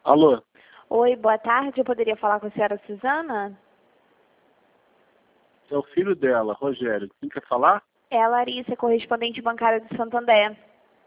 Alô? Oi, boa tarde. Eu poderia falar com a senhora Suzana? É o filho dela, Rogério. Quem quer falar? É a Larissa, correspondente bancária do Santander.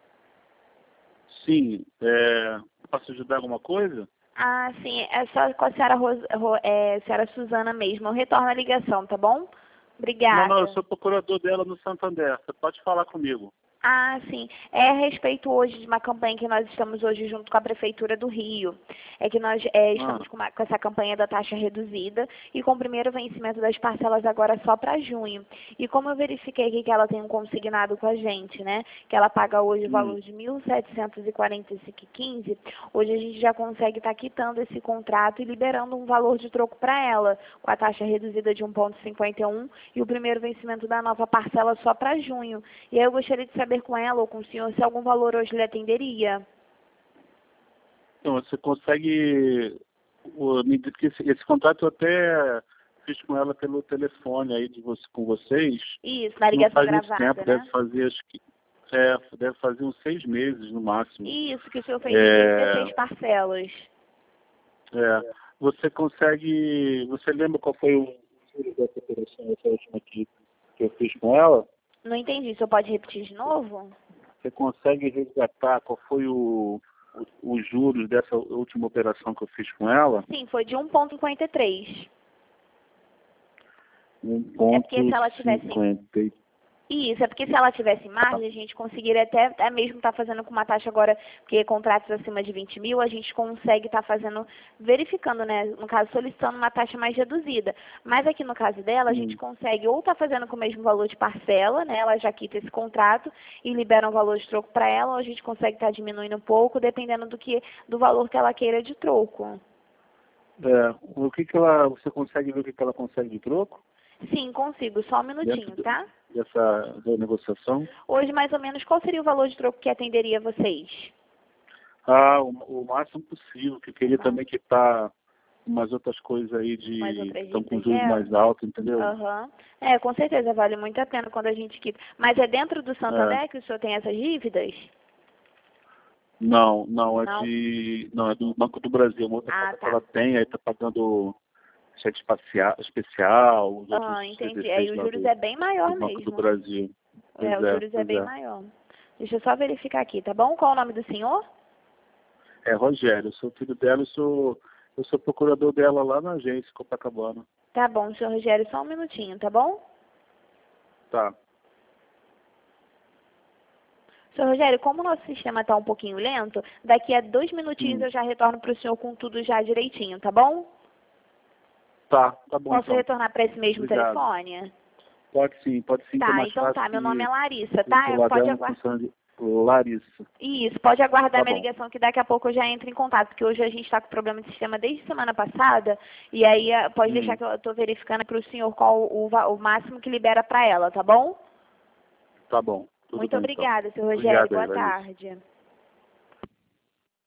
Sim. Posso ajudar alguma coisa? Ah, sim. É só com a senhora Suzana mesmo. Eu retorno a ligação, tá bom? Não, eu Obrigada. sou procurador dela no Santander. Você pode falar comigo. Ah, sim. É a respeito hoje de uma campanha que nós estamos hoje junto com a Prefeitura do Rio. É que nós Ah, estamos com essa campanha da taxa reduzida e com o primeiro vencimento das parcelas agora só para junho. E como eu verifiquei aqui que ela tem um consignado com a gente, né? Que ela paga hoje o valor de R$ 1.745,15, hoje a gente já consegue estar quitando esse contrato e liberando um valor de troco para ela, com a taxa reduzida de 1,51 e o primeiro vencimento da nova parcela só para junho. E aí eu gostaria de saber com ela ou com o senhor se algum valor hoje lhe atenderia. então, você consegue... Porque esse contrato eu até fiz com ela pelo telefone aí com vocês. Isso, na Não ligação faz muito tempo, gravada, deve né? fazer, acho que... deve fazer uns 6 meses no máximo. Isso, que o senhor fez em É, 16 parcelas. Você consegue... Você lembra qual foi o juro dessa operação, essa última que eu fiz com ela? Não entendi, o senhor pode repetir de novo? Você consegue resgatar qual foi os juros dessa última operação que eu fiz com ela? Sim, foi de 1,53. É porque se ela tivesse 1,50. Isso, é porque se ela tivesse margem, a gente conseguiria até mesmo estar fazendo com uma taxa agora, porque contratos acima de 20 mil, a gente consegue estar fazendo, verificando, né, no caso, solicitando uma taxa mais reduzida. Mas aqui no caso dela, a gente consegue ou estar fazendo com o mesmo valor de parcela, né, ela já quita esse contrato e libera um valor de troco para ela, ou a gente consegue estar diminuindo um pouco, dependendo do valor que ela queira de troco. Você consegue ver o que ela consegue de troco Sim, consigo, só um dentro minutinho, tá? da negociação? Hoje, mais ou menos, qual seria o valor de troco que atenderia vocês? O máximo possível, que eu queria também quitar umas outras coisas aí Mais que outras estão com dívidas juros dela? mais altos, entendeu? Aham. É, com certeza, vale muito a pena quando a gente quita. Mas é dentro do É. Santander que o senhor tem essas dívidas? Não, Não? não, é do Banco do Brasil. Uma outra Ah, conta que tá. ela tem, aí está pagando cheque especial, os outros Ah, entendi. Aí 16 os lá juros é bem do maior Banco do mesmo. Brasil. É, Pois os é, juros é pois bem é. maior. Deixa eu só verificar aqui, tá bom? Qual o nome do senhor? É, Rogério, eu sou filho dela, eu sou procurador dela lá na agência, Copacabana. Tá bom, senhor Rogério, só um minutinho, tá bom? Tá. Senhor Rogério, como o nosso sistema está um pouquinho lento, daqui a 2 minutinhos Hum. eu já retorno para o senhor com tudo já direitinho, tá bom? Tá bom Posso então. retornar para esse mesmo Obrigado. telefone? Pode sim, que é Tá, mais então fácil tá. Meu nome que é Larissa, o tá? celular dela Pode não aguardar. funciona de Larissa. Isso, pode aguardar Tá minha bom. ligação que daqui a pouco eu já entro em contato, porque hoje a gente está com problema de sistema desde semana passada, e aí pode deixar que eu estou verificando para o senhor qual o máximo que libera para ela, tá bom? Tá bom. Tudo Muito bem então. obrigada, senhor Rogério. Obrigado aí, Boa Larissa. tarde.